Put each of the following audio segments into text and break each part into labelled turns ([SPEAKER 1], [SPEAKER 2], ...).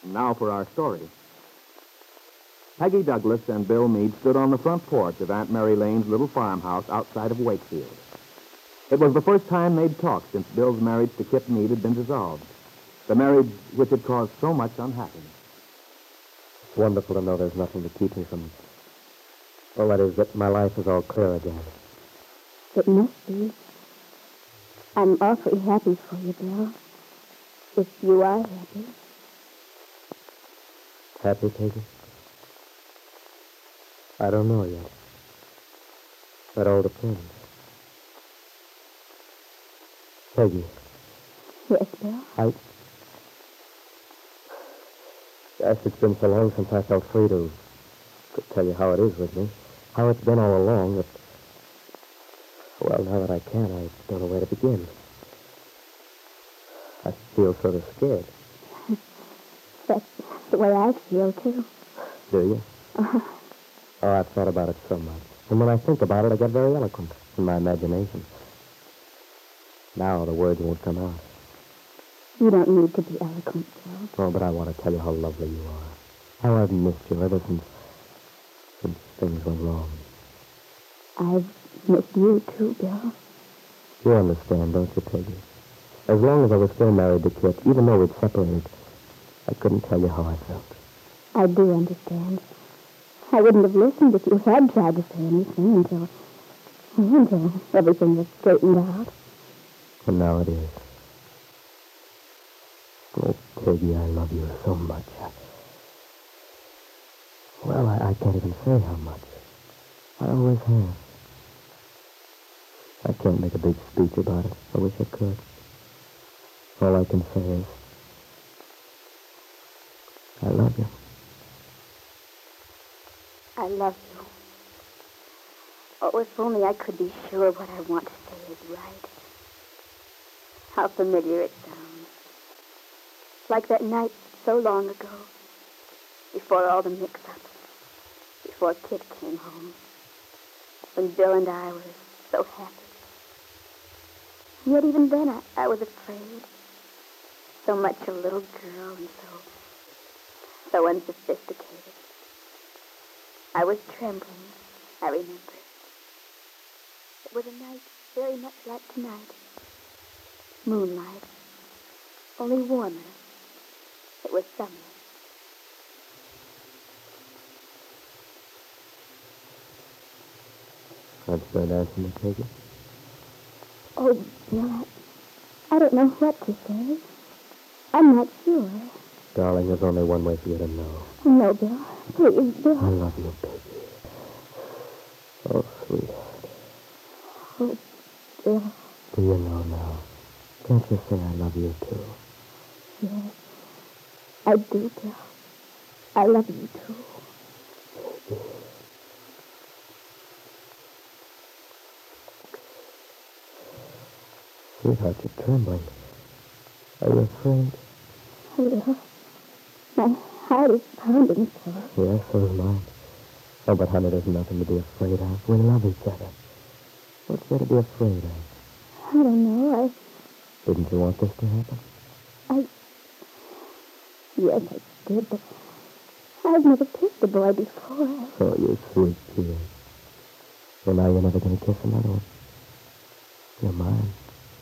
[SPEAKER 1] Now for our story. Peggy Douglas and Bill Meade stood on the front porch of Aunt Mary Lane's little farmhouse outside of Wakefield. It was the first time they'd talked since Bill's marriage to Kip Meade had been dissolved. The marriage which had caused so much unhappiness.
[SPEAKER 2] It's wonderful to know there's nothing to keep me from... Well, that is, that my life is all clear again.
[SPEAKER 3] It must be. I'm awfully happy for you, Bill. If you are happy.
[SPEAKER 2] Happy, Peggy? I don't know yet. That all depends. Peggy.
[SPEAKER 3] Yes, Bill?
[SPEAKER 2] Yes, it's been so long since I felt free to tell you how it is with me. How it's been all along that... Well, now that I can, I don't know where to begin. I feel sort of scared.
[SPEAKER 3] That's the way I feel, too.
[SPEAKER 2] Do you? Oh, I've thought about it so much. And when I think about it, I get very eloquent in my imagination. Now the words won't come out.
[SPEAKER 3] You don't need to be eloquent, Bill.
[SPEAKER 2] Oh, but I want to tell you how lovely you are. How I've missed you ever since things went wrong.
[SPEAKER 3] I've missed you, too, Bill.
[SPEAKER 2] You understand, don't you, Peggy? As long as I was still married to Kip, even though we'd separated, I couldn't tell you how I felt.
[SPEAKER 3] I do understand. I wouldn't have listened if you had tried to say anything until everything was straightened out.
[SPEAKER 2] And now it is. Oh, Peggy, I love you so much. Well, I can't even say how much. I always have. I can't make a big speech about it. I wish I could. All I can say is, I love you.
[SPEAKER 3] I love you. Oh, if only I could be sure what I want to say is right. How familiar it sounds. Like that night so long ago, before all the mix-ups, before Kit came home, when Bill and I were so happy. Yet even then I was afraid. So much a little girl and so unsophisticated. I was trembling, I remember. It was a night very much like tonight. Moonlight, only warmer. It was summer.
[SPEAKER 2] I'd start asking you, Peggy.
[SPEAKER 3] Oh, Bill, I don't know what to say. I'm not sure.
[SPEAKER 2] Darling, there's only one way for you to know.
[SPEAKER 3] No, Bill. Please, Bill.
[SPEAKER 2] I love you, Peggy. Oh, sweetheart.
[SPEAKER 3] Oh, Bill.
[SPEAKER 2] Do you know now? Can't you say I love you, too?
[SPEAKER 3] Yes, I do, Bill. I love you, too.
[SPEAKER 2] Peggy. Sweetheart, you're trembling. Are you afraid?
[SPEAKER 3] Bill, my heart is pounding so.
[SPEAKER 2] Yes, so is mine. Oh, but honey, there's nothing to be afraid of. We love each other. What's there to be afraid of?
[SPEAKER 3] I don't know.
[SPEAKER 2] Didn't you want this to happen?
[SPEAKER 3] Yes, I did, but I've never kissed a boy before.
[SPEAKER 2] Oh, you sweet kid. So now you're never going to kiss another one. You're mine.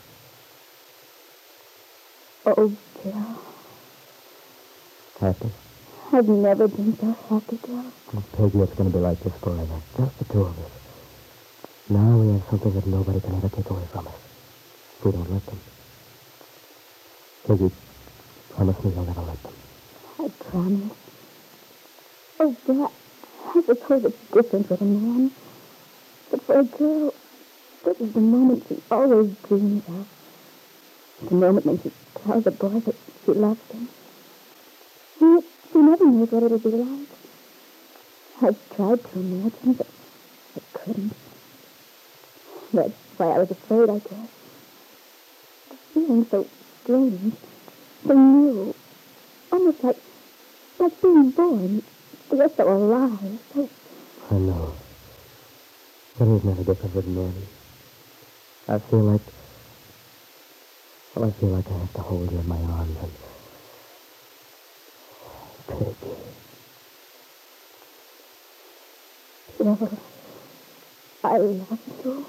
[SPEAKER 3] Oh, Bill.
[SPEAKER 2] Happy?
[SPEAKER 3] I've never been so happy, Bill.
[SPEAKER 2] Oh, Peggy, it's going to be like this forever. Just the two of us. Now we have something that nobody can ever take away from us. If we don't let them. Peggy, promise me you'll never let them.
[SPEAKER 3] I promise. Oh, Bill, I suppose it's different with a man. But for a girl, this is the moment she always dreams of. The moment when she tells a boy that she loves him. She never knows what it'll be like. I've tried to imagine, but I couldn't. That's why I was afraid, I guess. The feeling so strange, so new, almost like being born. You're so alive.
[SPEAKER 2] I know. But it's never different with men. I feel like I have to hold you in my arms and Peggy.
[SPEAKER 3] Bill, I love you.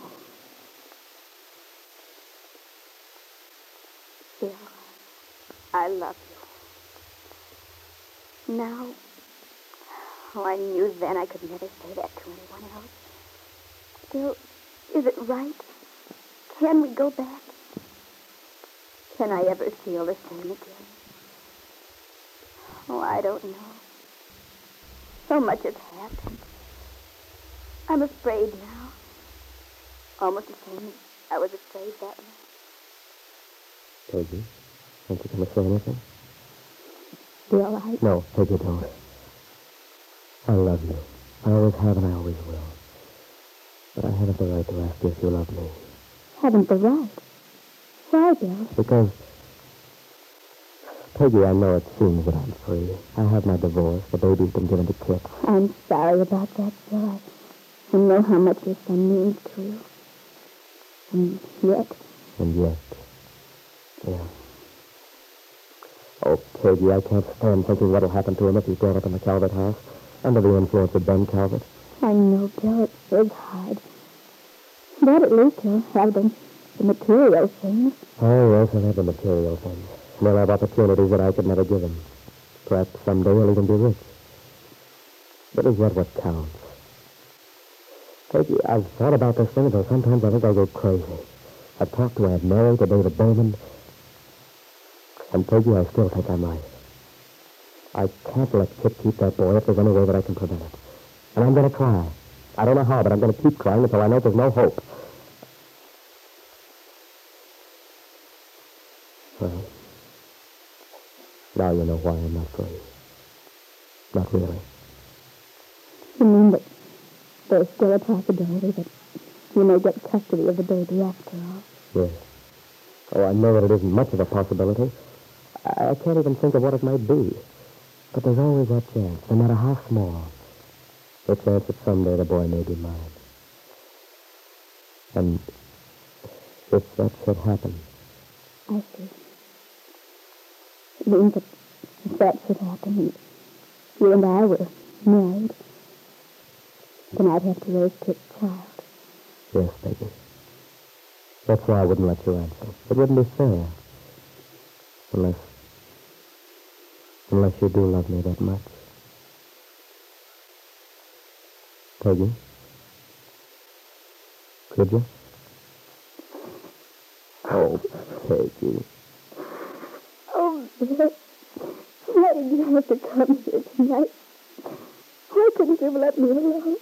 [SPEAKER 3] Bill, I love you. Now, I knew then I could never say that to anyone else. Bill, is it right? Can we go back? Can I ever feel the same again? Oh, I don't know. So much has happened. I'm afraid now. Almost the same as I was afraid that night.
[SPEAKER 2] Peggy, aren't you going to say anything?
[SPEAKER 3] Bill,
[SPEAKER 2] No, Peggy, don't. I love you. I always have and I always will. But I haven't the right to ask you if you love me.
[SPEAKER 3] Haven't the right? Why, Bill?
[SPEAKER 2] Because, Peggy, I know it seems that I'm free. I have my divorce. The baby's been given to Kit.
[SPEAKER 3] I'm sorry about that, Bill. I know how much your son means to you. And yet... Yeah. Oh, Peggy, I can't stand thinking what'll happen to him if he's brought up in the Calvert house, under the influence of Ben Calvert. I know, Bill, it is hard. But at least he'll have the material things.
[SPEAKER 2] Oh, yes, he'll have the material things. And he'll have opportunities that I could never give him. Perhaps someday he'll even be rich. But is that what counts? Peggy, I've thought about this thing, though sometimes I think I'll go crazy. I've talked to Aunt Mary, to David Bowman, and Peggy, I still think I'm right. I can't let Kit keep that boy if there's any way that I can prevent it. And I'm going to try. I don't know how, but I'm going to keep trying until I know there's no hope. Well, now you know why I'm not free. Not really.
[SPEAKER 3] You mean that there's still a possibility that you may get custody of the baby after all?
[SPEAKER 2] Yes. Oh, I know that it isn't much of a possibility. I can't even think of what it might be. But there's always that chance, no matter how small. The chance that someday the boy may be mine. And if that should happen...
[SPEAKER 3] I see. It means that if that should happen, and you and I were married, then I'd have to raise Kit's child.
[SPEAKER 2] Yes, Peggy. That's why I wouldn't let you answer. It wouldn't be fair. Unless you do love me that much. Peggy? Could you? Oh, Peggy.
[SPEAKER 3] Oh, Bill, why did you have to come here tonight? Why couldn't you have let me alone?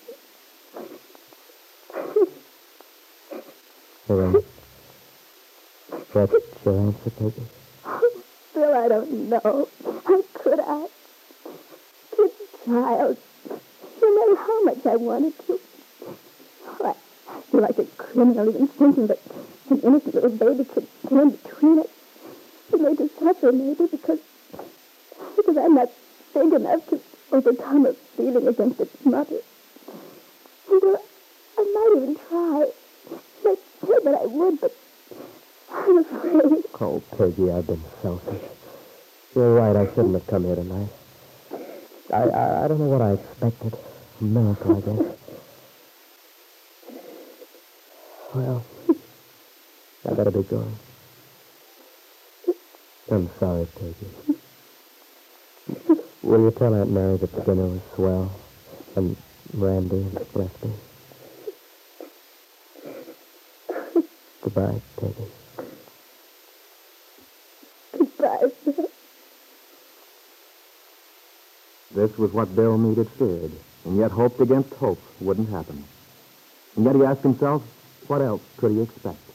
[SPEAKER 2] All right. That's your answer, Peggy?
[SPEAKER 3] Bill, I don't know. How could I? Kid's child. No matter how much I wanted to. Oh, I feel like a criminal even thinking that an innocent little baby could stand between us. It made us suffer, maybe, because I'm not big enough to overcome a feeling against its mother. Well, I might even try. I say that I would, but I'm afraid.
[SPEAKER 2] Oh, Peggy, I've been selfish. You're right, I shouldn't have come here tonight. I don't know what I expected. A miracle, I guess. Well, I better be going. I'm sorry, Peggy. Will you tell Aunt Mary that the dinner was swell? And Randy left me? Goodbye, Peggy.
[SPEAKER 3] Goodbye, Bill.
[SPEAKER 1] This was what Bill Meade had feared, and yet hoped against hope wouldn't happen. And yet he asked himself, what else could he expect?